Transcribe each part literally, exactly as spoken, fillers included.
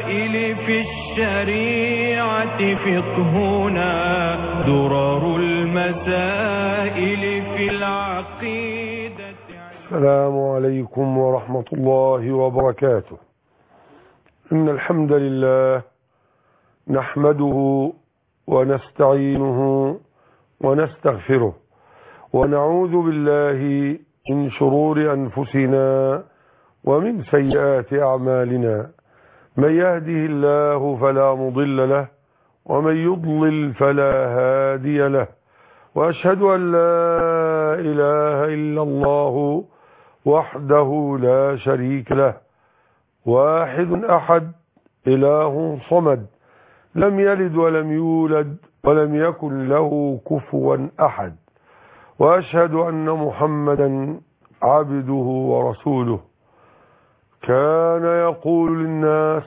المسائل في الشريعة فقهنا درر المسائل في العقيدة. السلام عليكم ورحمة الله وبركاته. إن الحمد لله نحمده ونستعينه ونستغفره ونعوذ بالله من شرور أنفسنا ومن سيئات أعمالنا. من يهده الله فلا مضل له ومن يضلل فلا هادي له، وأشهد أن لا إله إلا الله وحده لا شريك له، واحد أحد إله صمد، لم يلد ولم يولد ولم يكن له كفوا أحد، وأشهد أن محمدا عبده ورسوله. كان يقول للناس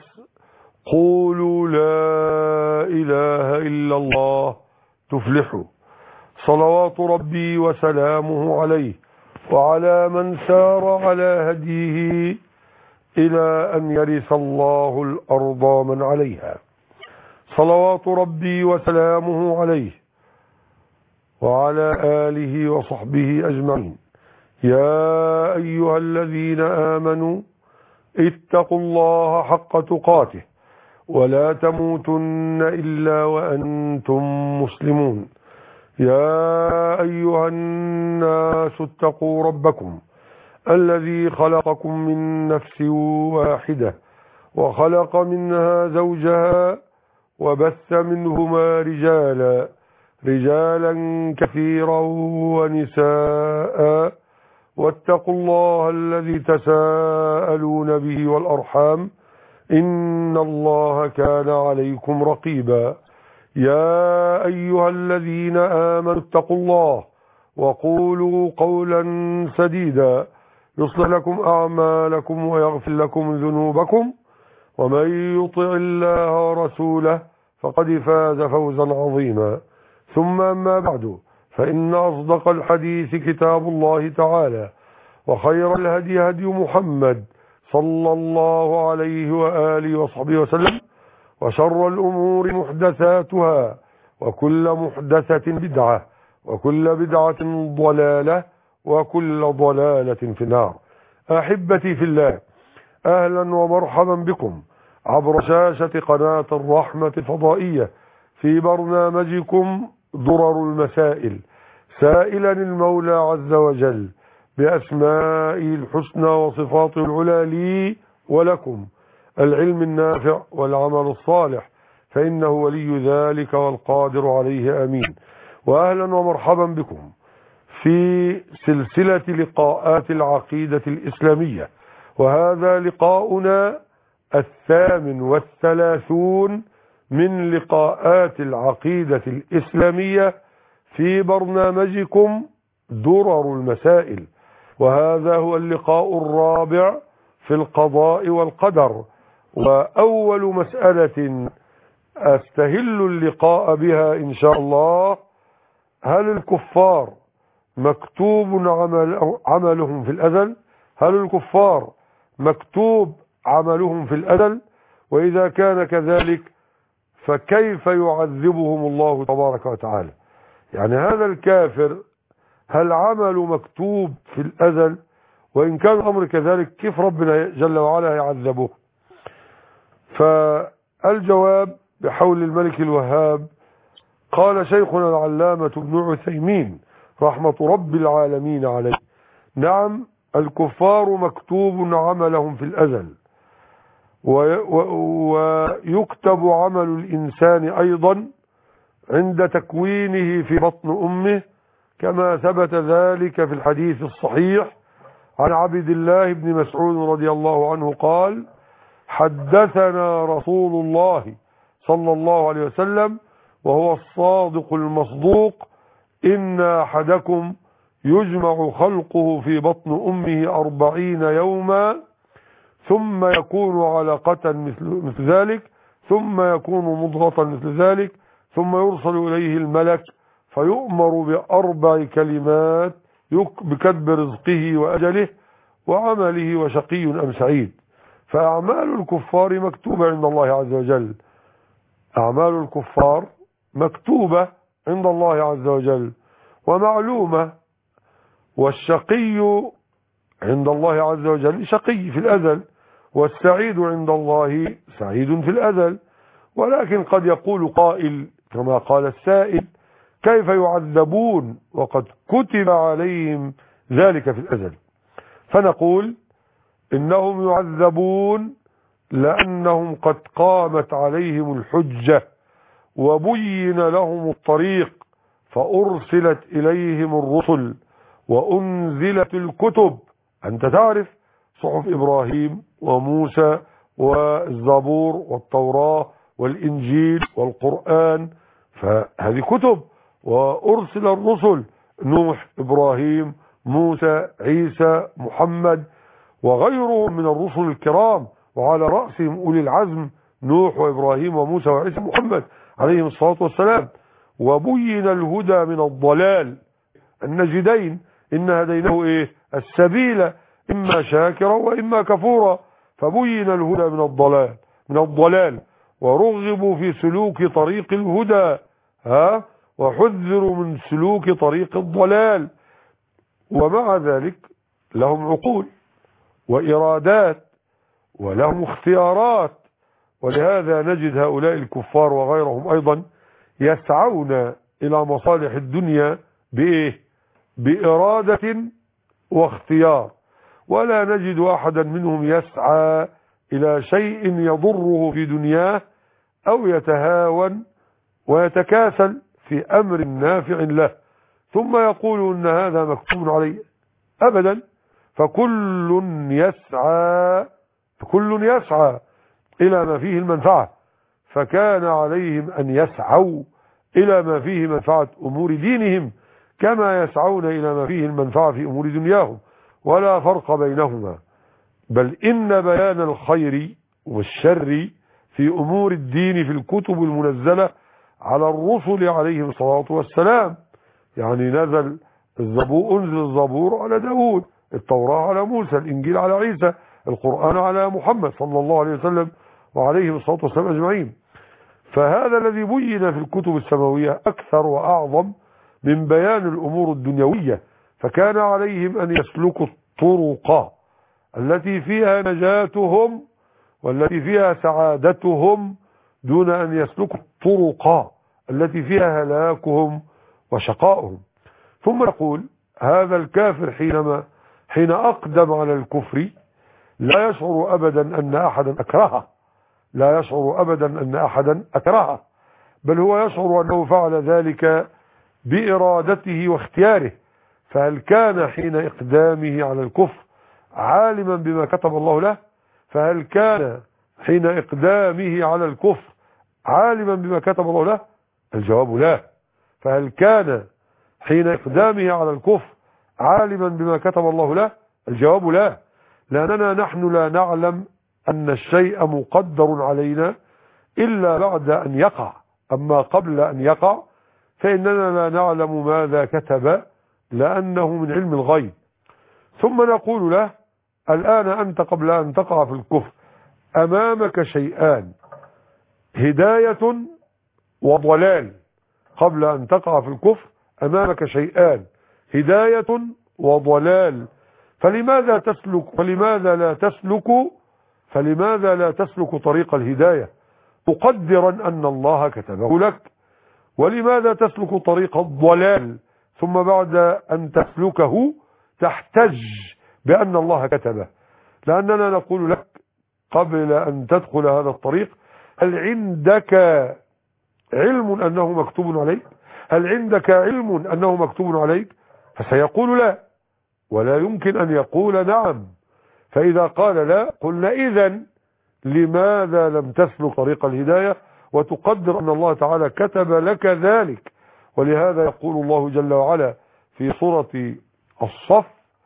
قولوا لا إله إلا الله تفلحوا. صلوات ربي وسلامه عليه وعلى من سار على هديه إلى أن يرث الله الأرض من عليها. صلوات ربي وسلامه عليه وعلى آله وصحبه أجمعين. يا أيها الذين آمنوا اتقوا الله حق تقاته ولا تموتن إلا وأنتم مسلمون. يا أيها الناس اتقوا ربكم الذي خلقكم من نفس واحدة وخلق منها زوجها وبث منهما رجالا رجالا كثيرا ونساء، واتقوا الله الذي تساءلون به والأرحام إن الله كان عليكم رقيبا. يا أيها الذين آمنوا اتقوا الله وقولوا قولا سديدا يصلح لكم أعمالكم ويغفر لكم ذنوبكم، ومن يطع الله ورسوله فقد فاز فوزا عظيما. ثم أما بعد، فإن أصدق الحديث كتاب الله تعالى، وخير الهدي هدي محمد صلى الله عليه وآله وصحبه وسلم، وشر الأمور محدثاتها وكل محدثة بدعة وكل بدعة ضلالة وكل ضلالة في النار. أحبتي في الله، أهلا ومرحبا بكم عبر شاشة قناة الرحمة الفضائية في برنامجكم درر المسائل، سائلا المولى عز وجل بأسمائه الحسنى وصفاته العلى لي ولكم العلم النافع والعمل الصالح، فإنه ولي ذلك والقادر عليه. آمين. وأهلا ومرحبا بكم في سلسلة لقاءات العقيدة الإسلامية، وهذا لقاؤنا الثامن والثلاثون من لقاءات العقيدة الإسلامية في برنامجكم درر المسائل، وهذا هو اللقاء الرابع في القضاء والقدر. وأول مسألة أستهل اللقاء بها إن شاء الله: هل الكفار مكتوب عمل عملهم في الأزل؟ هل الكفار مكتوب عملهم في الأزل؟ وإذا كان كذلك فكيف يعذبهم الله تبارك وتعالى؟ يعني هذا الكافر هل عمله مكتوب في الأزل؟ وإن كان الأمر كذلك كيف ربنا جل وعلا يعذبه؟ فالجواب بحول الملك الوهاب. قال شيخنا العلامة ابن عثيمين رحمة رب العالمين عليه: نعم، الكفار مكتوب عملهم في الأزل، ويكتب عمل الإنسان أيضا عند تكوينه في بطن أمه، كما ثبت ذلك في الحديث الصحيح عن عبد الله بن مسعود رضي الله عنه قال: حدثنا رسول الله صلى الله عليه وسلم وهو الصادق المصدوق: إن أحدكم يجمع خلقه في بطن أمه أربعين يوما ثم يكون علقة مثل, مثل ذلك ثم يكون مضغة مثل ذلك ثم يرسل إليه الملك فيؤمر بأربع كلمات بكتب رزقه وأجله وعمله وشقي أم سعيد. فأعمال الكفار مكتوبة عند الله عز وجل، أعمال الكفار مكتوبة عند الله عز وجل ومعلومة. والشقي عند الله عز وجل شقي في الأزل، والسعيد عند الله سعيد في الأزل. ولكن قد يقول قائل كما قال السائل: كيف يعذبون وقد كتب عليهم ذلك في الأزل؟ فنقول إنهم يعذبون لأنهم قد قامت عليهم الحجة وبين لهم الطريق، فأرسلت إليهم الرسل وأنزلت الكتب. أنت تعرف صحف إبراهيم وموسى والزبور والتوراة والإنجيل والقرآن، فهذه كتب. وأرسل الرسل: نوح، إبراهيم، موسى، عيسى، محمد، وغيرهم من الرسل الكرام، وعلى رأسهم أولي العزم: نوح وإبراهيم وموسى وعيسى محمد عليهم الصلاة والسلام. وبين الهدى من الضلال، النجدين إن هديناه إيه؟ السبيل، إما شاكرا وإما كفورا. فبين الهدى من الضلال من الضلال ورغبوا في سلوك طريق الهدى، ها وحذروا من سلوك طريق الضلال. ومع ذلك لهم عقول وإرادات ولهم اختيارات، ولهذا نجد هؤلاء الكفار وغيرهم أيضا يسعون إلى مصالح الدنيا بإيه؟ بإرادة واختيار، ولا نجد أحدا منهم يسعى إلى شيء يضره في دنياه أو يتهاون ويتكاسل في أمر نافع له ثم يقول إن هذا مكتوب عليه، أبدا. فكل يسعى كل يسعى إلى ما فيه المنفعة، فكان عليهم أن يسعوا إلى ما فيه منفعة أمور دينهم كما يسعون إلى ما فيه المنفعة في أمور دنياهم، ولا فرق بينهما. بل إن بيان الخير والشر في أمور الدين في الكتب المنزلة على الرسل عليهم الصلاة والسلام. يعني نزل الزبور أنزل الزبور على داود، التوراة على موسى، الإنجيل على عيسى، القرآن على محمد صلى الله عليه وسلم وعليهم الصلاة والسلام أجمعين. فهذا الذي بين في الكتب السماوية أكثر وأعظم من بيان الأمور الدنيوية، فكان عليهم أن يسلكوا الطرق التي فيها نجاتهم والتي فيها سعادتهم دون أن يسلكوا الطرق التي فيها هلاكهم وشقائهم. ثم نقول هذا الكافر حينما حين أقدم على الكفر لا يشعر أبدا أن أحدا أكرهه، لا يشعر أبدا أن أحدا أكرهه، بل هو يشعر أنه فعل ذلك بإرادته واختياره. فهل كان حين إقدامه على الكفر عالما بما كتب الله له؟ فهل كان حين إقدامه على الكفر عالما بما كتب الله له؟ الجواب لا. فهل كان حين إقدامه على الكفر عالما بما كتب الله له؟ الجواب لا، لأننا نحن لا نعلم أن الشيء مقدر علينا إلا بعد أن يقع، أما قبل أن يقع فإننا لا نعلم ماذا كتب لأنه من علم الغيب. ثم نقول له الآن أنت قبل أن تقع في الكفر أمامك شيئان، هداية وضلال. قبل أن تقع في الكفر أمامك شيئان، هداية وضلال. فلماذا تسلك فلماذا لا تسلك فلماذا لا تسلك طريق الهداية مقدرا أن الله كتبه لك؟ ولماذا تسلك طريق الضلال ثم بعد أن تسلكه تحتج بأن الله كتبه؟ لأننا نقول لك قبل أن تدخل هذا الطريق هل عندك علم أنه مكتوب عليك؟ هل عندك علم أنه مكتوب عليك؟ فسيقول لا، ولا يمكن أن يقول نعم. فإذا قال لا قلنا إذن لماذا لم تسلك طريق الهداية وتقدر أن الله تعالى كتب لك ذلك؟ ولهذا يقول الله جل وعلا في سورة الصف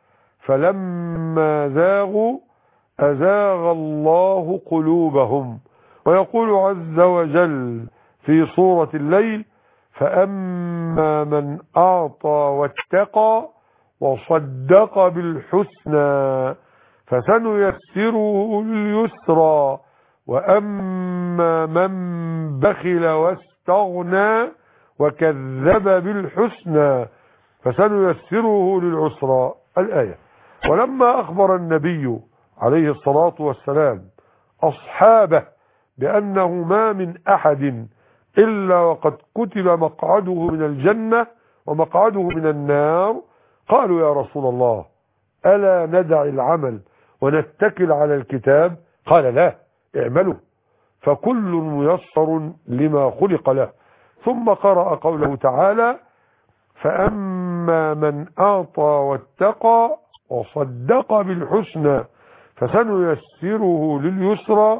فلما زاغوا أزاغ الله قلوبهم. ويقول عز وجل في سورة الليل فأما من أعطى واتقى وصدق بالحسنى فسنيسره لليسرى وأما من بخل واستغنى وكذب بالحسنى فسنيسره للعسرى. الآية. ولما أخبر النبي عليه الصلاة والسلام أصحابه بأنه ما من أحد إلا وقد كتب مقعده من الجنة ومقعده من النار قالوا يا رسول الله ألا ندع العمل ونتكل على الكتاب؟ قال لا، اعملوا فكل ميسر لما خلق له. ثم قرأ قوله تعالى فأما من أعطى واتقى وصدق بالحسنى فسنيسره لليسرى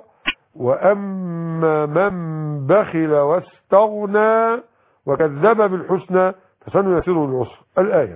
وأما من بخل واستغنى وكذب بالحسنى فسنيسره للعسرى. الآية.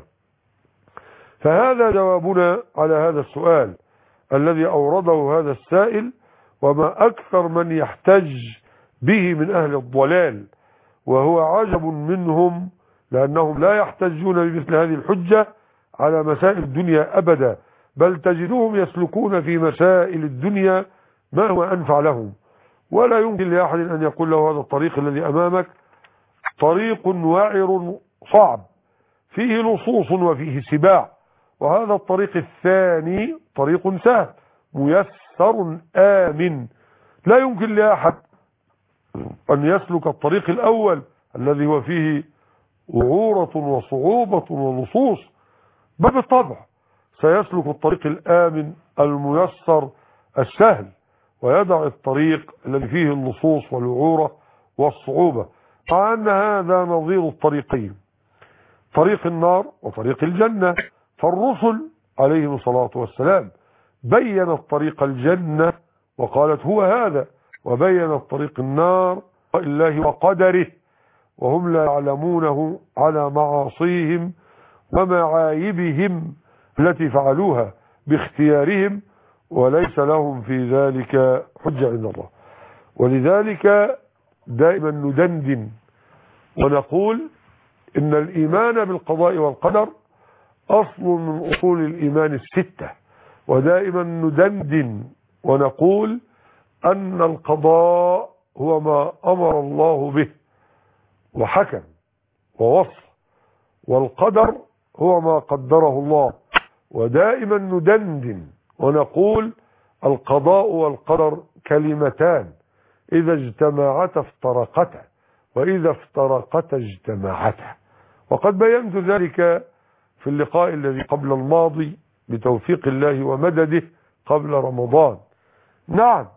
فهذا جوابنا على هذا السؤال الذي أورده هذا السائل، وما أكثر من يحتج به من أهل الضلال، وهو عجب منهم لأنهم لا يحتجون بمثل هذه الحجة على مسائل الدنيا أبدا، بل تجدهم يسلكون في مسائل الدنيا ما هو أنفع لهم. ولا يمكن لأحد أن يقول له هذا الطريق الذي أمامك طريق وعر صعب فيه لصوص وفيه سباع، وهذا الطريق الثاني طريق سهل ميسر آمن. لا يمكن لأحد أن يسلك الطريق الأول الذي هو فيه وعورة وصعوبة ولصوص، بل بالطبع سيسلك الطريق الآمن الميسر السهل ويدع الطريق الذي فيه اللصوص والوعورة والصعوبة، مع أن هذا نظير الطريقين، طريق النار وطريق الجنة. فالرسل عليهم الصلاة والسلام بينت طريق الجنة وقالت هو هذا، وبينت طريق النار الله وقدره، وهم لا يعلمونه على معاصيهم ومعايبهم التي فعلوها باختيارهم، وليس لهم في ذلك حجة عند الله. ولذلك دائما ندندن ونقول إن الإيمان بالقضاء والقدر أصل من أصول الإيمان الستة، ودائما ندندن ونقول أن القضاء هو ما أمر الله به وحكم ووصف، والقدر هو ما قدره الله. ودائما ندندن ونقول القضاء والقدر كلمتان إذا اجتمعتا افترقتا وإذا افترقتا اجتمعتا، وقد بينت ذلك في اللقاء الذي قبل الماضي بتوفيق الله ومدده قبل رمضان. نعم،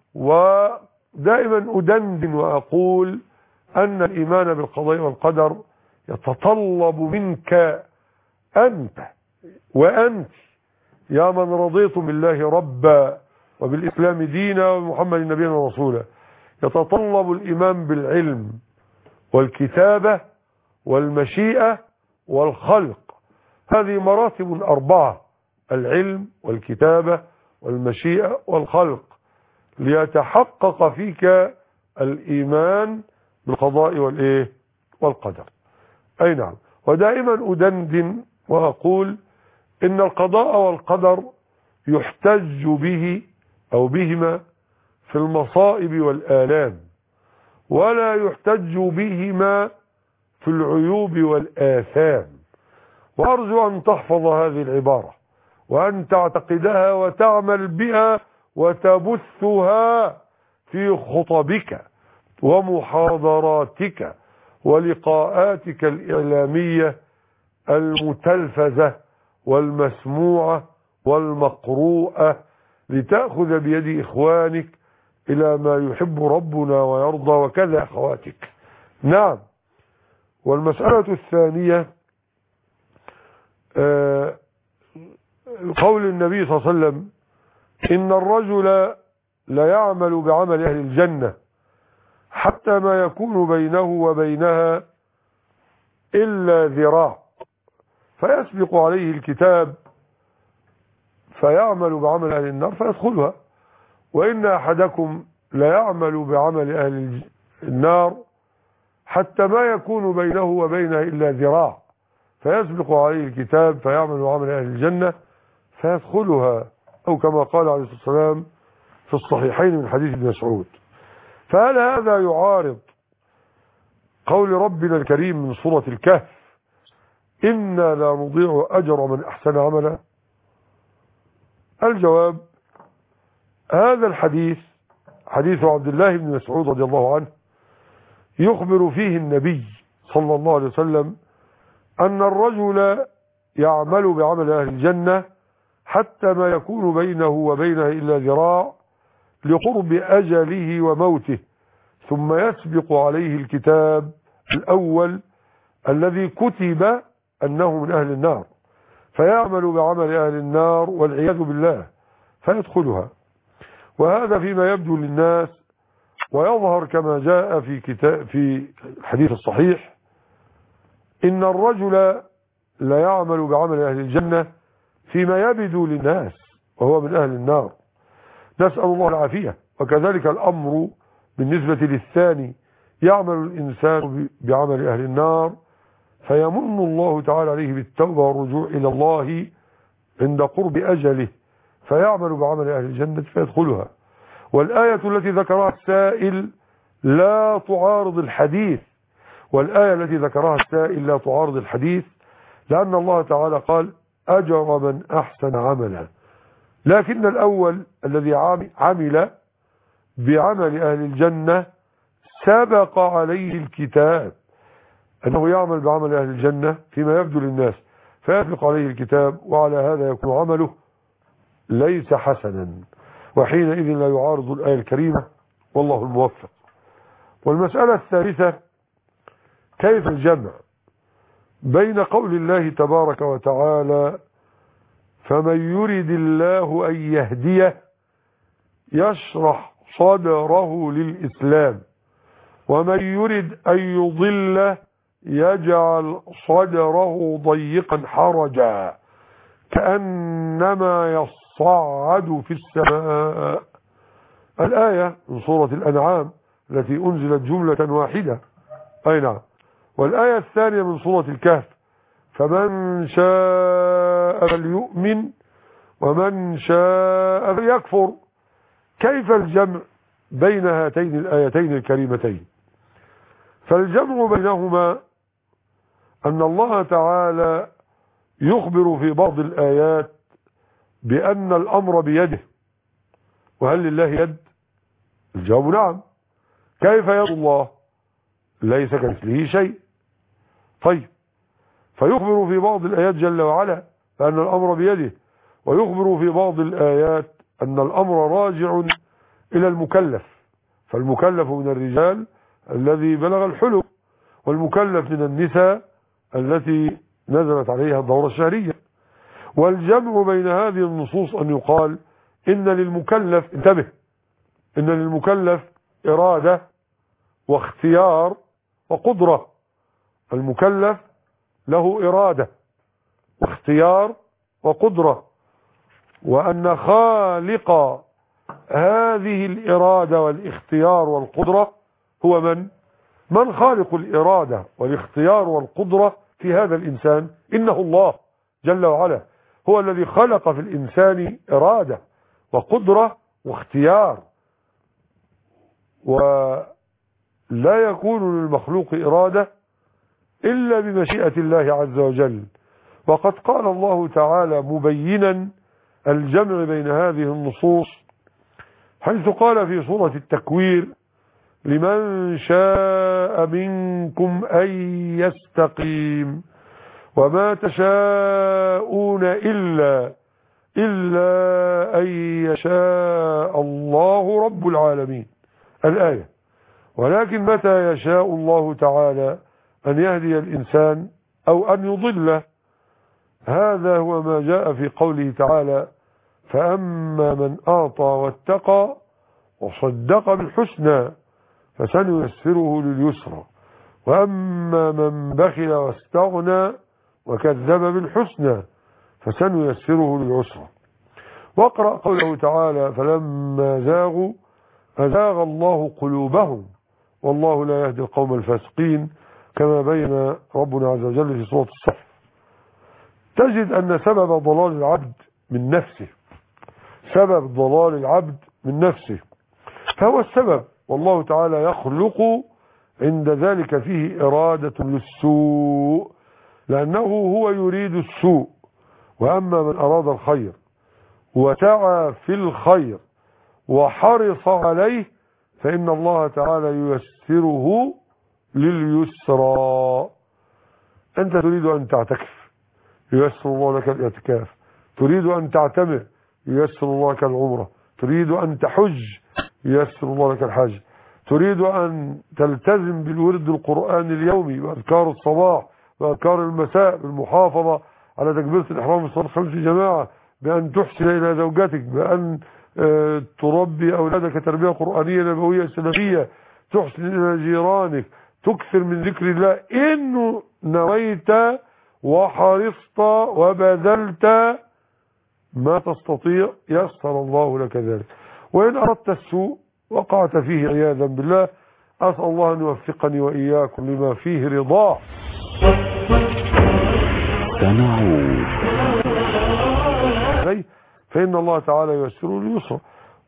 ودائما أدندن وأقول أن الإيمان بالقضاء والقدر يتطلب منك أنت وأنت يا من رضيتم بالله ربا وبالإسلام دينا ومحمد نبينا ورسولا، يتطلب الإيمان بالعلم والكتابة والمشيئة والخلق. هذه مراتب أربعة: العلم والكتابة والمشيئة والخلق، ليتحقق فيك الإيمان بالقضاء والإيه والقدر. أي نعم. ودائما أدندن وأقول إن القضاء والقدر يحتج به أو بهما في المصائب والآلام، ولا يحتج بهما في العيوب والآثام. وأرجو أن تحفظ هذه العبارة وأن تعتقدها وتعمل بها وتبثها في خطبك ومحاضراتك ولقاءاتك الإعلامية المتلفزة والمسموعة والمقروءة، لتأخذ بيد إخوانك إلى ما يحب ربنا ويرضى، وكذا أخواتك. نعم. والمسألة الثانية قول النبي صلى الله عليه وسلم إن الرجل لا يعمل بعمل أهل الجنة حتى ما يكون بينه وبينها إلا ذراع، فيسبق عليه الكتاب فيعمل بعمل أهل النار فيدخلها، وإن أحدكم لا يعمل بعمل أهل النار حتى ما يكون بينه وبينها إلا ذراع، فيسبق عليه الكتاب فيعمل عمل أهل الجنة فيدخلها. أو كما قال عليه الصلاة والسلام في الصحيحين من حديث ابن مسعود. فهل هذا يعارض قول ربنا الكريم من سورة الكهف إنا لا نضيع أجر من أحسن عملا؟ الجواب: هذا الحديث حديث عبد الله بن مسعود رضي الله عنه يخبر فيه النبي صلى الله عليه وسلم أن الرجل يعمل بعمل أهل الجنة حتى ما يكون بينه وبينها إلا ذراع لقرب أجله وموته، ثم يسبق عليه الكتاب الأول الذي كتب أنه من أهل النار، فيعمل بعمل أهل النار والعياذ بالله فيدخلها. وهذا فيما يبدو للناس، ويظهر كما جاء في كتاب في الحديث الصحيح إن الرجل لا يعمل بعمل أهل الجنة فيما يبدو للناس وهو من أهل النار، نسأل الله العافية. وكذلك الأمر بالنسبة للثاني، يعمل الإنسان بعمل أهل النار فيمن الله تعالى عليه بالتوبة والرجوع إلى الله عند قرب أجله، فيعمل بعمل أهل الجنة فيدخلها. والآية التي ذكرها السائل لا تعارض الحديث، والآية التي ذكرها السائل لا تعارض الحديث، لأن الله تعالى قال أجر من أحسن عملا، لكن الأول الذي عمل بعمل أهل الجنة سبق عليه الكتاب أنه يعمل بعمل أهل الجنة فيما يبدو للناس، فيسبق عليه الكتاب، وعلى هذا يكون عمله ليس حسنا، وحينئذ لا يعارض الآية الكريمة، والله الموفق. والمسألة الثالثة: كيف الجمع بين قول الله تبارك وتعالى فمن يرد الله أن يهديه يشرح صدره للإسلام، ومن يرد أن يضله يجعل صدره ضيقا حرجا كأنما يصعد في السماء. الآية من سورة الأنعام التي أنزلت جملة واحدة، أي نعم. والآية الثانية من سورة الكهف فمن شاء فليؤمن ومن شاء فليكفر. كيف الجمع بين هاتين الآيتين الكريمتين؟ فالجمع بينهما أن الله تعالى يخبر في بعض الآيات بأن الأمر بيده. وهل لله يد؟ الجواب نعم. كيف يد الله؟ ليس كمثله شيء. طيب، فيخبر في بعض الآيات جل وعلا بأن الأمر بيده، ويخبر في بعض الآيات أن الأمر راجع إلى المكلف، فالمكلف من الرجال الذي بلغ الحلم، والمكلف من النساء التي نزلت عليها الدورة الشهرية. والجمع بين هذه النصوص أن يقال إن للمكلف، انتبه، إن للمكلف إرادة واختيار وقدرة. المكلف له إرادة واختيار وقدرة، وأن خالق هذه الإرادة والاختيار والقدرة هو من؟ من خالق الإرادة والاختيار والقدرة في هذا الإنسان؟ إنه الله جل وعلا، هو الذي خلق في الإنسان إرادة وقدرة واختيار، ولا يكون للمخلوق إرادة إلا بمشيئة الله عز وجل. وقد قال الله تعالى مبينا الجمع بين هذه النصوص، حيث قال في سورة التكوير لمن شاء منكم أن يستقيم وما تشاءون إلا إلا أن يشاء الله رب العالمين. الآية. ولكن متى يشاء الله تعالى أن يهدي الإنسان أو أن يضله؟ هذا هو ما جاء في قوله تعالى فأما من أعطى واتقى وصدق بالحسنى فسنيسره لليسرى، وأما من بخل واستغنى وكذب بالحسنى فسنيسره للعسرى. واقرأ قوله تعالى فلما زاغوا أزاغ الله قلوبهم والله لا يهدي القوم الفاسقين، كما بين ربنا عز وجل في سورة الصف. تجد أن سبب ضلال العبد من نفسه، سبب ضلال العبد من نفسه، فهو السبب، والله تعالى يخلق عند ذلك فيه إرادة للسوء، لأنه هو يريد السوء. وأما من أراد الخير وسعى في الخير وحرص عليه فإن الله تعالى ييسره لليسرى. أنت تريد أن تعتكف ييسر الله لك الاعتكاف، تريد أن تعتمر ييسر الله لك العمرة، تريد أن تحج ييسر الله لك الحج، تريد أن تلتزم بالورد القرآن اليومي بأذكار الصباح بأذكار المساء، بالمحافظة على تكبيرة الإحرام في صلاة الخمس جماعة، بأن تحسن إلى زوجتك، بأن تربي أولادك تربية قرآنية نبوية سلفية، تحسن إلى جيرانك، تكثر من ذكر الله. إنه نويت وحرصت وبذلت ما تستطيع يسر الله لك ذلك. وإن أردت السوء وقعت فيه عياذا بالله، أسأل الله أن يوفقني وإياكم لما فيه رضاه. فإن الله تعالى ييسر اليسر.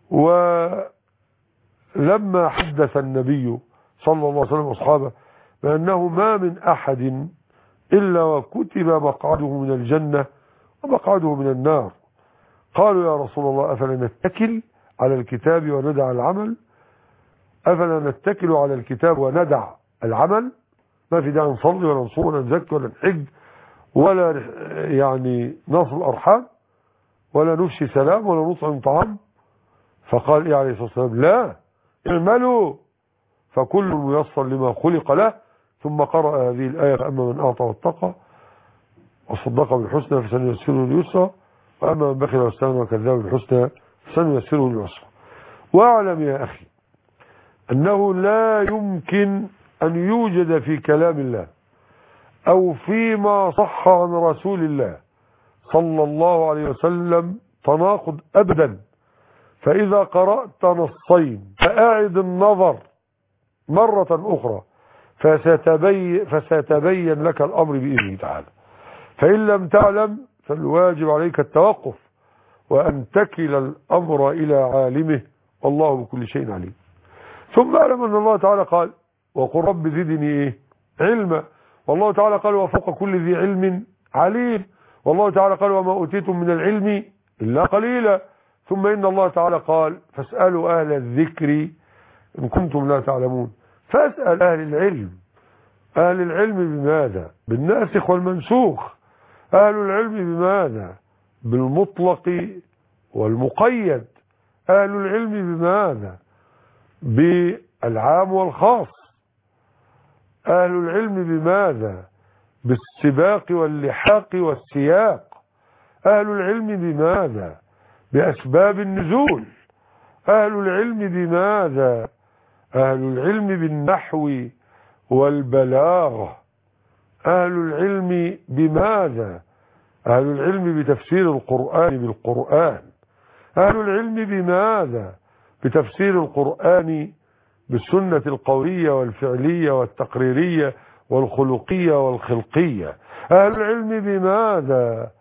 ولما حدث النبي صلى الله عليه وسلم أصحابه بأنه ما من أحد إلا وكتب مقعده من الجنة ومقعده من النار، قالوا يا رسول الله أفلا نتكل على الكتاب وندع العمل؟ أفلا نتكل على الكتاب وندع العمل؟ ما في داعي نصلي ولا نصوم ولا نزكي ولا نحج ولا يعني نصل الأرحام ولا نفشي سلام ولا نطعم طعام؟ فقال إيه عليه الصلاة والسلام؟ لا، اعملوا فكل ميسر لما خلق له. ثم قرأ هذه الآية فأما من أعطى واتقى وصدق بالحسنى فسنيسره لليسرى وأما من بخل واستغنى وكذب بالحسنى فسنيسره للعسرى. واعلم يا أخي أنه لا يمكن أن يوجد في كلام الله أو فيما صح عن رسول الله صلى الله عليه وسلم تناقض أبدا. فإذا قرأت نصين فأعد النظر مرة أخرى فستبين, فستبين لك الأمر بإذنه تعالى. فإن لم تعلم فالواجب عليك التوقف وأن تكل الأمر إلى عالمه، والله بكل شيء عليم. ثم أعلم أن الله تعالى قال وقل رب زدني إيه؟ علما. والله تعالى قال وفوق كل ذي علم عليم. والله تعالى قال وما أوتيتم من العلم إلا قليلا. ثم إن الله تعالى قال فاسألوا أهل الذكر إن كنتم لا تعلمون. فاسأل أهل العلم. أهل العلم بماذا؟ بالناسخ والمنسوخ. أهل العلم بماذا؟ بالمطلق والمقيد. أهل العلم بماذا؟ بالعام والخاص. أهل العلم بماذا؟ بالسباق واللحاق والسياق. أهل العلم بماذا؟ بأسباب النزول. أهل العلم بماذا؟ أهل العلم بالنحو والبلاغة. أهل العلم بماذا؟ أهل العلم بتفسير القرآن بالقرآن. أهل العلم بماذا؟ بتفسير القرآن بالسنة القولية والفعلية والتقريرية والخلقية والخلقية. أهل العلم بماذا؟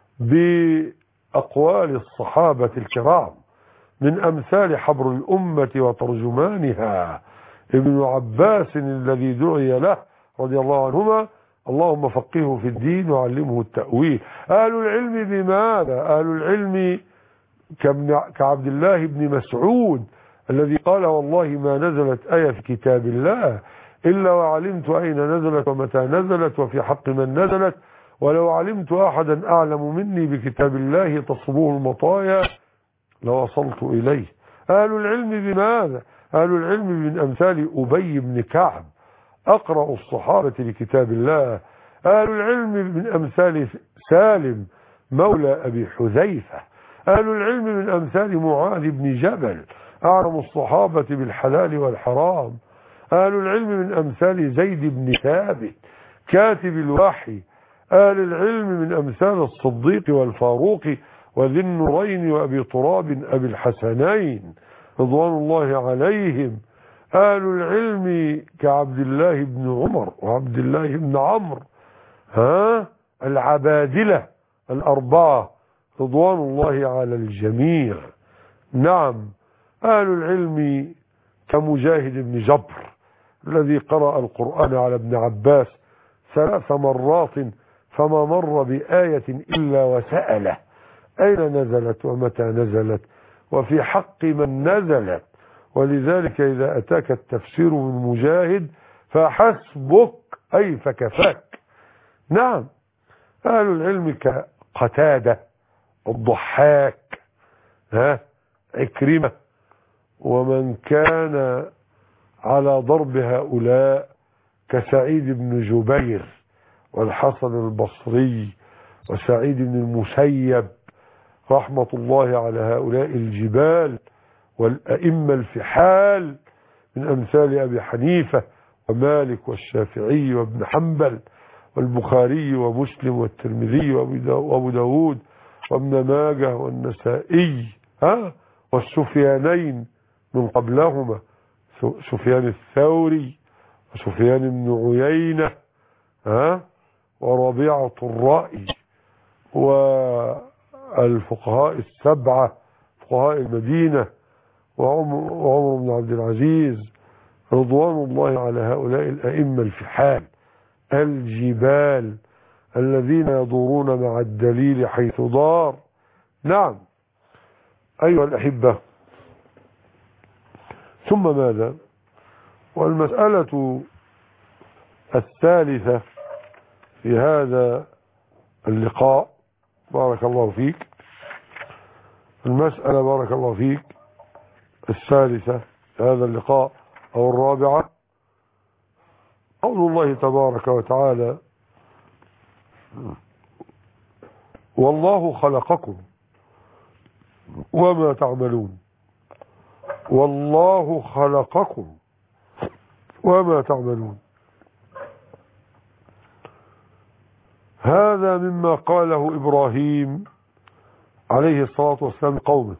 بأقوال الصحابة الكرام من أمثال حبر الأمة وترجمانها ابن عباس الذي دعي له رضي الله عنهما اللهم فقهه في الدين وعلمه التأويل. أهل العلم بماذا؟ أهل العلم كعبد الله بن مسعود الذي قال والله ما نزلت آية في كتاب الله إلا وعلمت أين نزلت ومتى نزلت وفي حق من نزلت ولو علمت أحدا أعلم مني بكتاب الله تصبوه المطايا لوصلت إليه. أهل العلم بماذا؟ أهل العلم من أمثال أبي بن كعب أقرأ الصحابة لكتاب الله. أهل العلم من أمثال سالم مولى أبي حذيفة. أهل العلم من أمثال معاذ بن جبل أعلم الصحابة بالحلال والحرام. أهل العلم من أمثال زيد بن ثابت كاتب الوحي. أهل العلم من أمثال الصديق والفاروق وذي النورين وأبي تراب أبي الحسنين رضوان الله عليهم. أهل العلم كعبد الله بن عمر وعبد الله بن عمرو ها العبادلة الأربعة رضوان الله على الجميع. نعم، أهل العلم كمجاهد بن جبر الذي قرأ القرآن على ابن عباس ثلاث مرات فما مر بآية إلا وسأله أين نزلت ومتى نزلت وفي حق من نزلت. ولذلك إذا أتاك التفسير من مجاهد فحسبك أي فكفاك. نعم، أهل العلم كقتادة الضحاك ها عكرمة ومن كان على ضرب هؤلاء كسعيد بن جبير والحسن البصري وسعيد بن المسيب رحمة الله على هؤلاء الجبال والأئمة الفحال من أمثال أبي حنيفة ومالك والشافعي وابن حنبل والبخاري ومسلم والترمذي وأبو داود وابن ماجه والنسائي ها والسفيانين من قبلهما سفيان الثوري وسفيان بن عيينة ها وربيعة الرأي والفقهاء السبعة فقهاء المدينة وعمر بن عبد العزيز رضوان الله على هؤلاء الأئمة الفحال الجبال الذين يدورون مع الدليل حيث دار. نعم أيها الأحبة، ثم ماذا؟ والمسألة الثالثة في هذا اللقاء بارك الله فيك، المسألة بارك الله فيك الثالثة في هذا اللقاء أو الرابعة قول الله تبارك وتعالى والله خلقكم وما تعملون. والله خلقكم وما تعملون، هذا مما قاله إبراهيم عليه الصلاة والسلام قومه،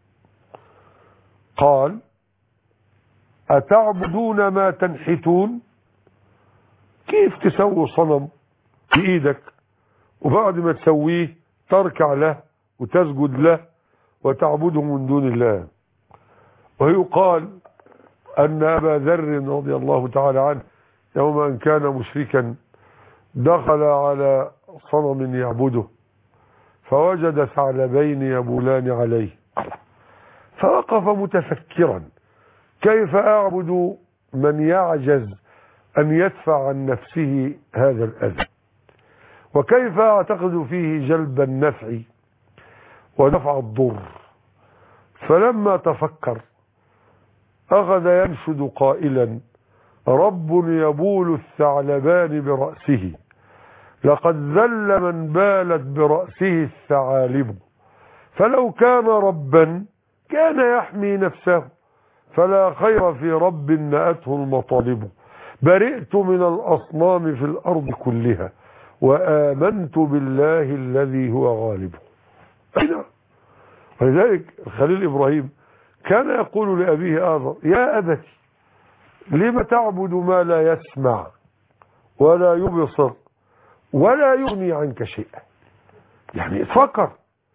قال أتعبدون ما تنحتون؟ كيف تسوي صنم بإيدك وبعد ما تسويه تركع له وتسجد له وتعبده من دون الله؟ ويقال أن أبا ذر رضي الله تعالى عنه يوم أن كان مشركا دخل على صنم يعبده فوجد ثعلبين يبولان عليه فوقف متفكرا كيف أعبد من يعجز أن يدفع عن نفسه هذا الأذى، وكيف أعتقد فيه جلب النفع ودفع الضر. فلما تفكر أخذ ينشد قائلا رب يبول الثعلبان برأسه لقد ذل من بالت برأسه الثعالب، فلو كان ربا كان يحمي نفسه فلا خير في رب نأته المطالب، برئت من الأصنام في الأرض كلها وآمنت بالله الذي هو غالب. ولذلك الخليل إبراهيم كان يقول لأبيه آذر يا أبتي لم تعبد ما لا يسمع ولا يبصر ولا يغني عنك شيئا؟ يعني فكر.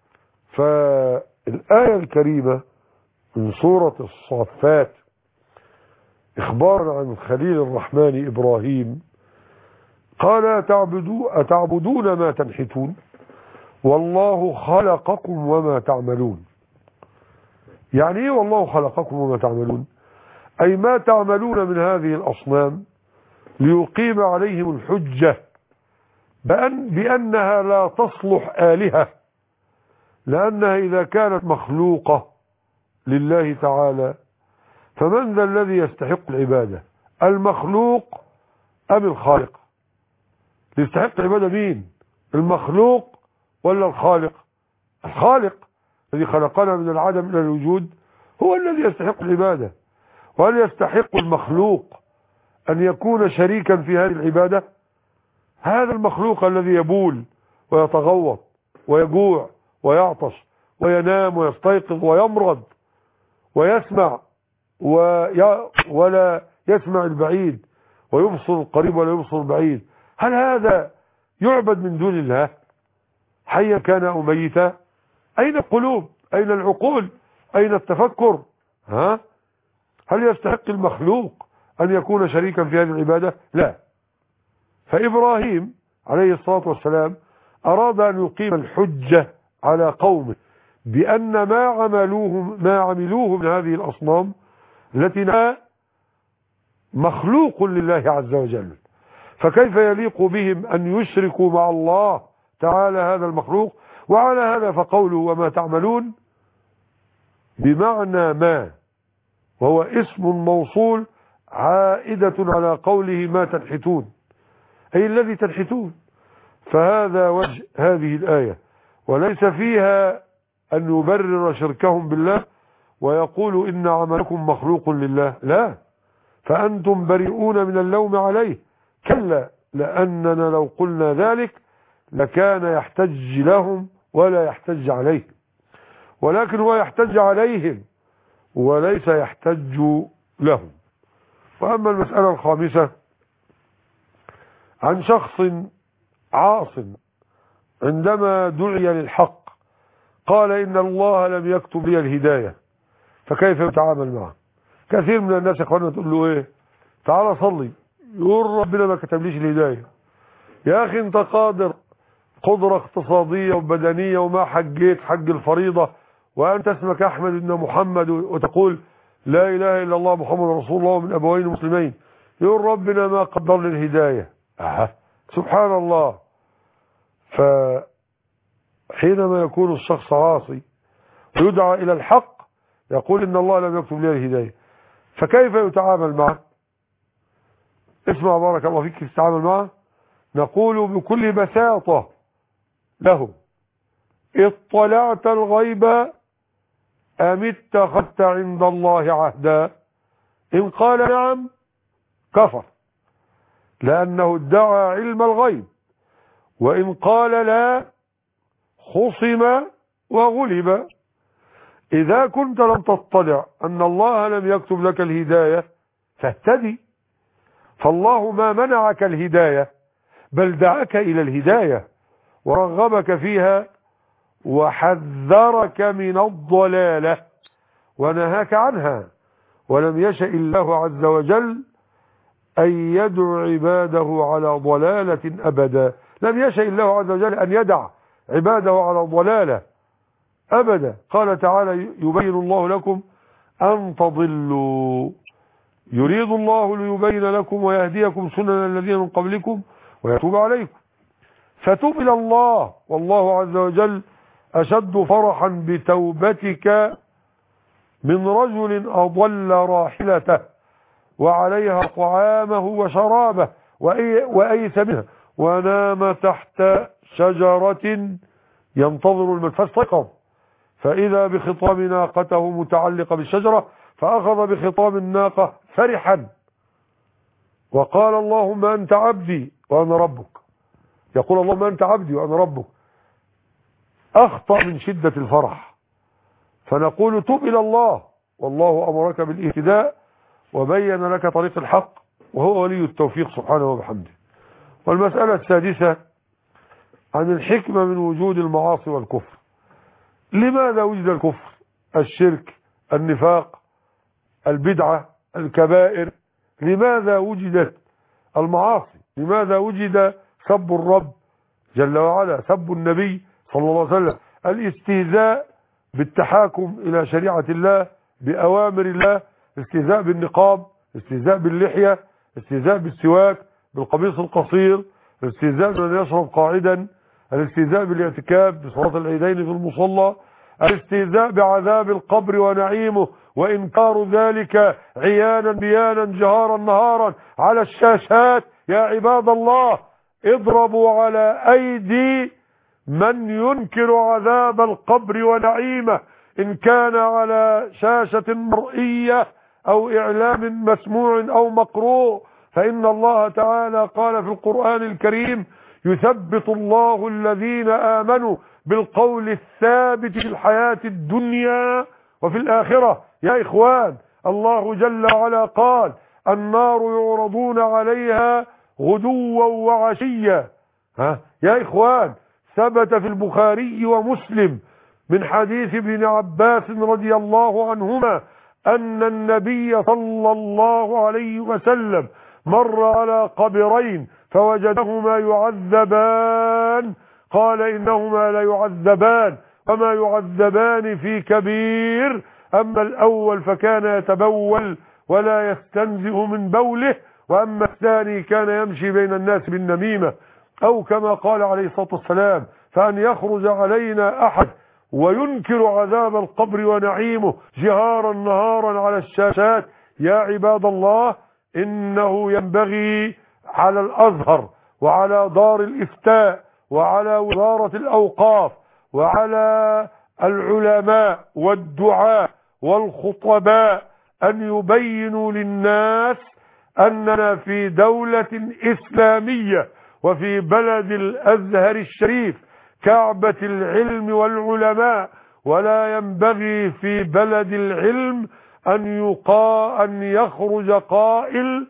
فالآية الكريمة من سورة الصافات إخبارا عن خليل الرحمن إبراهيم قال أتعبدوا أتعبدون ما تنحتون والله خلقكم وما تعملون. يعني ايه والله خلقكم وما تعملون؟ أي ما تعملون من هذه الأصنام ليقيم عليهم الحجة بأن بأنها لا تصلح آلهة، لأنها إذا كانت مخلوقة لله تعالى فمن ذا الذي يستحق العبادة، المخلوق أم الخالق؟ يستحق العبادة مين؟ المخلوق ولا الخالق؟ الخالق الذي خلقنا من العدم إلى الوجود هو الذي يستحق العبادة. وهل يستحق المخلوق أن يكون شريكا في هذه العبادة؟ هذا المخلوق الذي يبول ويتغوط ويجوع ويعطش وينام ويستيقظ ويمرض ويسمع وي... ولا يسمع البعيد ويبصر القريب ولا يبصر البعيد، هل هذا يعبد من دون الله حيا كان أو ميتا؟ أين القلوب؟ أين العقول؟ أين التفكر؟ ها؟ هل يستحق المخلوق أن يكون شريكا في هذه العبادة؟ لا. فإبراهيم عليه الصلاة والسلام أراد أن يقيم الحجة على قومه بأن ما عملوه ما عملوه من هذه الأصنام التي نهى مخلوق لله عز وجل، فكيف يليق بهم أن يشركوا مع الله تعالى هذا المخلوق؟ وعلى هذا فقوله وما تعملون بمعنى ما، وهو اسم موصول عائدة على قوله ما تنحتون، أي الذي تنحتون. فهذا وجه هذه الآية، وليس فيها أن يبرر شركهم بالله ويقول إن عملكم مخلوق لله، لا، فأنتم بريئون من اللوم عليه، كلا، لأننا لو قلنا ذلك لكان يحتج لهم ولا يحتج عليهم، ولكن هو يحتج عليهم وليس يحتج لهم. وأما المسألة الخامسة عن شخص عاص عندما دعي للحق قال إن الله لم يكتب لي الهداية، فكيف يتعامل معه؟ كثير من الناس اخوانا تقول له ايه، تعال صلي، يقول ربنا ما كتبليش الهداية. يا اخي انت قادر قدرة اقتصادية وبدنية وما حجيت حج الفريضة، وانت اسمك احمد بن محمد وتقول لا اله الا الله محمد رسول الله من ابوين مسلمين، يقول ربنا ما قدر لي الهداية. أه. سبحان الله. فحينما يكون الشخص عاصي ويدعى الى الحق يقول ان الله لم يكتب لي الهداية، فكيف يتعامل معه؟ اسمع بارك الله فيك كيف تتعامل معه. نقول بكل بساطة له اطلعت الغيب أم اتخذت عند الله عهدا؟ إن قال نعم كفر لأنه ادعى علم الغيب، وإن قال لا خصم وغلب. إذا كنت لم تطلع أن الله لم يكتب لك الهداية فاهتدي، فالله ما منعك الهداية بل دعاك إلى الهداية ورغبك فيها وحذرك من الضلالة ونهاك عنها. ولم يشأ الله عز وجل أن يدعو عباده على ضلالة أبدا، لم يشأ الله عز وجل أن يدع عباده على ضلالة أبدا. قال تعالى يبين الله لكم أن تضلوا، يريد الله ليبين لكم ويهديكم سنن الذين من قبلكم ويتوب عليكم. فتوب إلى الله، والله عز وجل أشد فرحا بتوبتك من رجل أضل راحلته وعليها طعامه وشرابه وأيس منها ونام تحت شجرة ينتظر الماء فاستيقظ فإذا بخطام ناقته متعلقة بالشجرة فأخذ بخطام الناقة فرحا وقال اللهم أنت عبدي وأنا ربك، يقول اللهم أنت عبدي وأنا ربك، أخطأ من شدة الفرح. فنقول توب إلى الله، والله أمرك بالاهتداء وبين لك طريق الحق وهو ولي التوفيق سبحانه وبحمده. والمسألة السادسة عن الحكمة من وجود المعاصي والكفر. لماذا وجد الكفر، الشرك، النفاق، البدعة، الكبائر؟ لماذا وجدت المعاصي؟ لماذا وجد سب الرب جل وعلا، سب النبي صلى الله عليه وسلم، الاستهزاء بالتحاكم إلى شريعة الله بأوامر الله، استهزاء بالنقاب، استهزاء باللحية، استهزاء بالسواك، بالقميص القصير، الاستهزاء بأن يشرب قاعدا، الاستهزاء بالاعتكاف بصلاة العيدين في المصلى، الاستهزاء بعذاب القبر ونعيمه وإنكار ذلك عيانا بيانا جهارا نهارا على الشاشات. يا عباد الله اضربوا على أيدي من ينكر عذاب القبر ونعيمه، إن كان على شاشة مرئية أو إعلام مسموع أو مقروء، فإن الله تعالى قال في القرآن الكريم يثبت الله الذين آمنوا بالقول الثابت في الحياة الدنيا وفي الآخرة. يا إخوان الله جل وعلا قال النار يعرضون عليها غدوا وعشيا. ها يا إخوان ثبت في البخاري ومسلم من حديث ابن عباس رضي الله عنهما أن النبي صلى الله عليه وسلم مر على قبرين فوجدهما يعذبان، قال إنهما ليعذبان وما يعذبان في كبير، أما الأول فكان يتبول ولا يستنزئ من بوله، وأما الثاني كان يمشي بين الناس بالنميمة، أو كما قال عليه الصلاة والسلام فأن يخرج علينا أحد وينكر عذاب القبر ونعيمه جهارا نهارا على الشاشات. يا عباد الله، إنه ينبغي على الأزهر وعلى دار الإفتاء وعلى وزارة الأوقاف وعلى العلماء والدعاء والخطباء أن يبينوا للناس أننا في دولة إسلامية وفي بلد الأزهر الشريف كعبة العلم والعلماء، ولا ينبغي في بلد العلم أن يقا أن يخرج قائل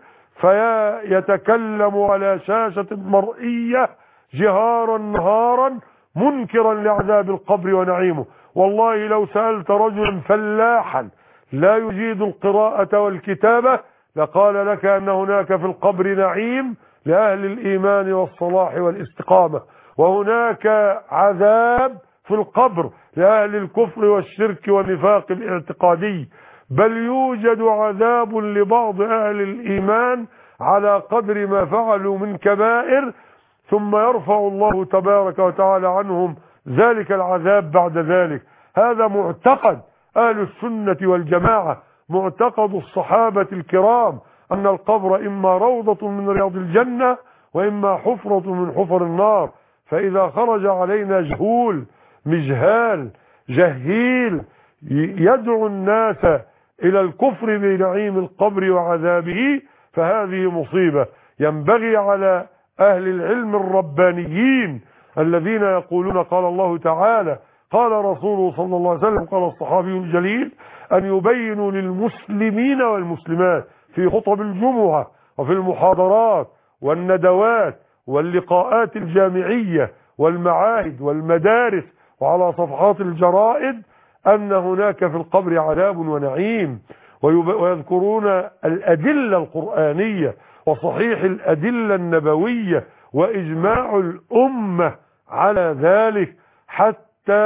فيتكلم على شاشة مرئية جهارا نهارا منكرا لعذاب القبر ونعيمه. والله لو سألت رجلا فلاحا لا يجيد القراءة والكتابة لقال لك أن هناك في القبر نعيم لأهل الإيمان والصلاح والاستقامة، وهناك عذاب في القبر لأهل الكفر والشرك والنفاق الاعتقادي، بل يوجد عذاب لبعض أهل الإيمان على قدر ما فعلوا من كبائر، ثم يرفع الله تبارك وتعالى عنهم ذلك العذاب بعد ذلك. هذا معتقد أهل السنة والجماعة، معتقد الصحابة الكرام، أن القبر إما روضة من رياض الجنة وإما حفرة من حفر النار. فإذا خرج علينا جهول مجهال جهيل يدعو الناس إلى الكفر بنعيم القبر وعذابه فهذه مصيبة. ينبغي على أهل العلم الربانيين الذين يقولون قال الله تعالى قال رسوله صلى الله عليه وسلم قال الصحابي الجليل أن يبينوا للمسلمين والمسلمات في خطب الجمعة وفي المحاضرات والندوات واللقاءات الجامعية والمعاهد والمدارس وعلى صفحات الجرائد أن هناك في القبر عذاب ونعيم، ويذكرون الأدلة القرآنية وصحيح الأدلة النبوية وإجماع الأمة على ذلك حتى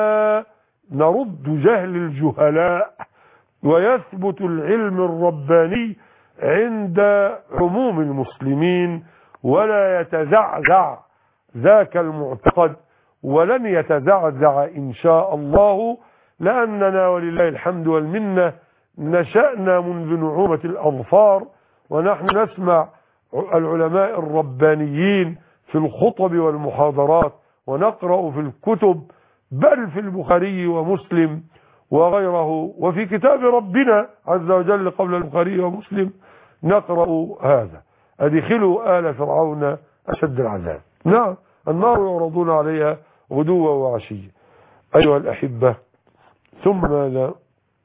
نرد جهل الجهلاء ويثبت العلم الرباني عند عموم المسلمين ولا يتزعزع ذاك المعتقد، ولن يتزعزع إن شاء الله، لأننا ولله الحمد والمنة نشأنا منذ نعومة الأظفار ونحن نسمع العلماء الربانيين في الخطب والمحاضرات ونقرأ في الكتب بل في البخاري ومسلم وغيره، وفي كتاب ربنا عز وجل قبل البخاري ومسلم نقرأ هذا: أدخلوا آل فرعون أشد العذاب. نعم، النار يعرضون عليها غدوا وعشيا. أيها الأحبة، ثم ماذا؟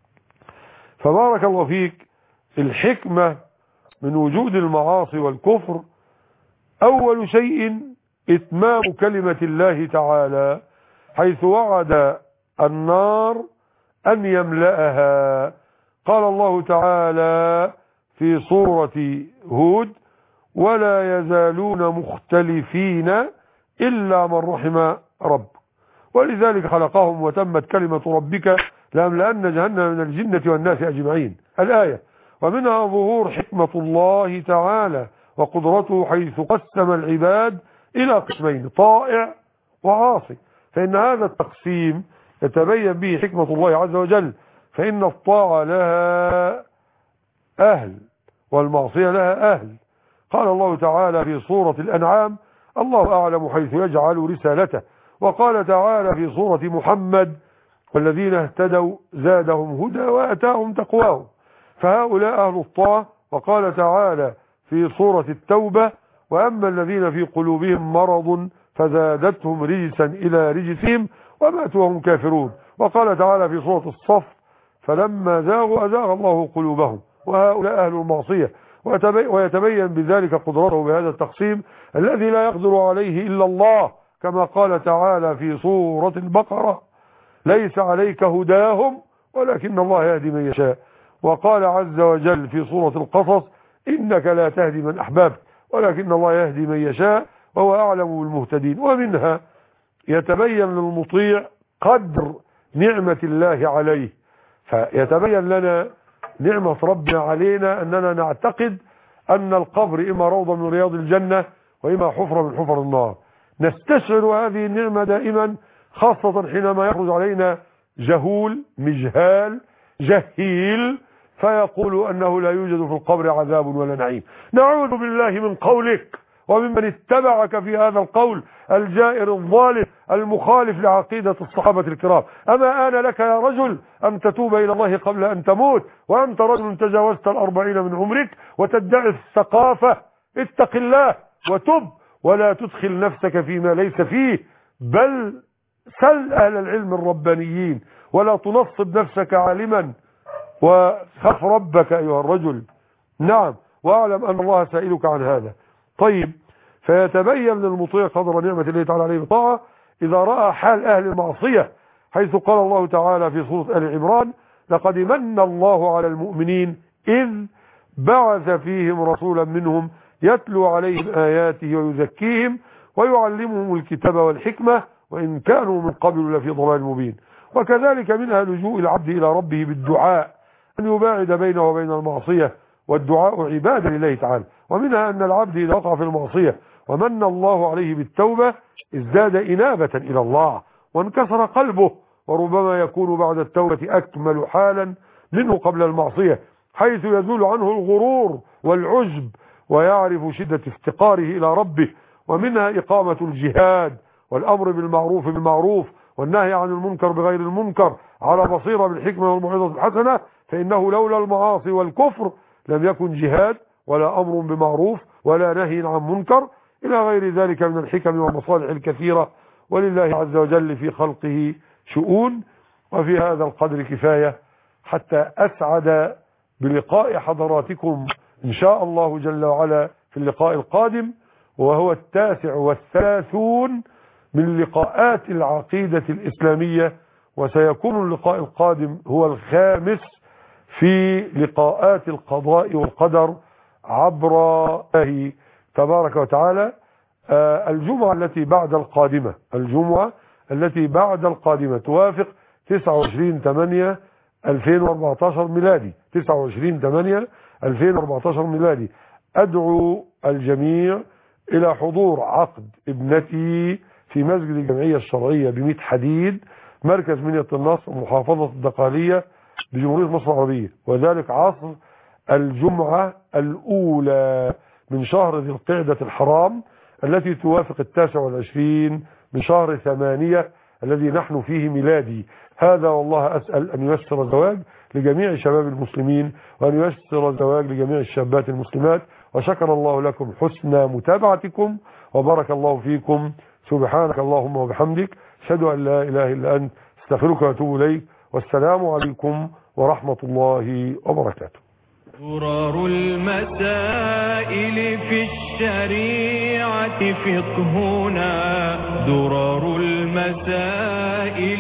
فبارك الله فيك، الحكمة من وجود المعاصي والكفر أول شيء إتمام كلمة الله تعالى، حيث وعد النار أن يملأها. قال الله تعالى في سورة هود: ولا يزالون مختلفين إلا من رحم ربك ولذلك خلقهم وتمت كلمة ربك لأملأن جهنم من الجنة والناس أجمعين. الآية. ومنها ظهور حكمة الله تعالى وقدرته حيث قسم العباد إلى قسمين: طائع وعاصي، فإن هذا التقسيم يتبين به حكمة الله عز وجل، فإن الطاعة لها أهل والمعصية لها أهل. قال الله تعالى في سورة الأنعام: الله أعلم حيث يجعل رسالته. وقال تعالى في سورة محمد: والذين اهتدوا زادهم هدى وأتاهم تقواهم. فهؤلاء أهل الطاعة. وقال تعالى في سورة التوبة: وأما الذين في قلوبهم مرض فزادتهم رجسا إلى رجسهم وماتوا وهم كافرون. وقال تعالى في سورة الصف: فلما زاغوا أزاغ الله قلوبهم. وهؤلاء أهل المعصية. ويتبين بذلك قدرته بهذا التقسيم الذي لا يقدر عليه إلا الله، كما قال تعالى في سورة البقرة: ليس عليك هداهم ولكن الله يهدي من يشاء. وقال عز وجل في سورة القصص إنك لا تهدي من أحببت ولكن الله يهدي من يشاء وهو أعلم بالمهتدين. ومنها يتبين للمطيع قدر نعمة الله عليه، فيتبين لنا نعمة ربنا علينا أننا نعتقد أن القبر إما روضة من رياض الجنة وإما حفرة من حفر النار. نستشعر هذه النعمة دائما، خاصة حينما يخرج علينا جهول مجهال جهيل فيقول أنه لا يوجد في القبر عذاب ولا نعيم. نعوذ بالله من قولك وممن اتبعك في هذا القول الجائر الظالم المخالف لعقيدة الصحابة الكرام. أما آن لك يا رجل أن تتوب إلى الله قبل أن تموت، وأنت رجل تجاوزت الأربعين من عمرك وتدعي الثقافة. اتق الله وتب ولا تدخل نفسك فيما ليس فيه، بل سل أهل العلم الربانيين ولا تنصب نفسك عالما، وخف ربك أيها الرجل. نعم، واعلم أن الله سائلك عن هذا. طيب، فيتبين للمطيع قدر نعمة الله تعالى عليه بالطاعة إذا رأى حال أهل المعصية، حيث قال الله تعالى في سورة آل عمران لقد من الله على المؤمنين إذ بعث فيهم رسولا منهم يتلو عليهم آياته ويزكيهم ويعلمهم الكتاب والحكمة وإن كانوا من قبل لفي ضلال مبين. وكذلك منها لجوء العبد إلى ربه بالدعاء، أن يباعد بينه وبين المعصية، والدعاء عبادة لله تعالى. ومنها أن العبد إذا وقع في المعصية ومن الله عليه بالتوبة ازداد إنابة إلى الله وانكسر قلبه، وربما يكون بعد التوبة أكمل حالا منه قبل المعصية، حيث يزول عنه الغرور والعجب ويعرف شدة افتقاره إلى ربه. ومنها إقامة الجهاد والأمر بالمعروف بالمعروف والنهي عن المنكر بغير المنكر على بصيرة بالحكمة والموعظة الحسنة، فإنه لولا المعاصي والكفر لم يكن جهاد ولا أمر بمعروف ولا نهي عن منكر إلى غير ذلك من الحكم والمصالح الكثيرة. ولله عز وجل في خلقه شؤون. وفي هذا القدر كفاية حتى أسعد بلقاء حضراتكم إن شاء الله جل وعلا في اللقاء القادم، وهو التاسع والثلاثون من لقاءات العقيدة الإسلامية، وسيكون اللقاء القادم هو الخامس في لقاءات القضاء والقدر عبر الله تبارك وتعالى. الجمعة التي بعد القادمة الجمعة التي بعد القادمة توافق تسعة وعشرين ثمانية ألفين وأربعة عشر ميلادي تسعة وعشرين ثمانية ألفين وأربعة عشر ميلادي. أدعو الجميع إلى حضور عقد ابنتي في مسجد الجمعية الشرعية بميت حديد، مركز منية النصر، محافظة الدقهلية بجمهورية مصر العربية، وذلك عصر الجمعة الأولى من شهر ذي القعدة الحرام التي توافق التاسع والعشرين من شهر ثمانية الذي نحن فيه ميلادي. هذا والله أسأل أن ييسر الزواج لجميع شباب المسلمين وأن ييسر الزواج لجميع الشابات المسلمات. وشكر الله لكم حسن متابعتكم وبارك الله فيكم. سبحانك اللهم وبحمدك، أشهد أن لا إله إلا أنت، استغفرك وأتوب إليك، والسلام عليكم ورحمة الله وبركاته. درر المسائل في الشريعة فقهنا، درر المسائل